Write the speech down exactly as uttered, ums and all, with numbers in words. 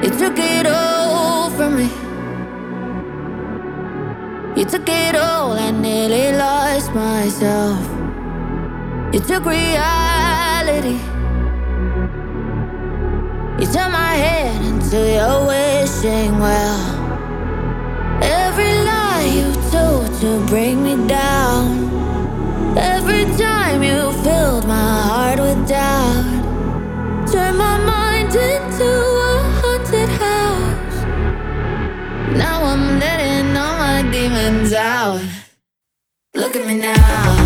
You took it all from me. You took it all, I nearly lost myself. You took reality. You turned my head into your wishing well. Every lie you told to bring me down. Every time you filled my heart with doubt. Turned my mind into a haunted house. Now I'm letting all my demons out. Look at me now.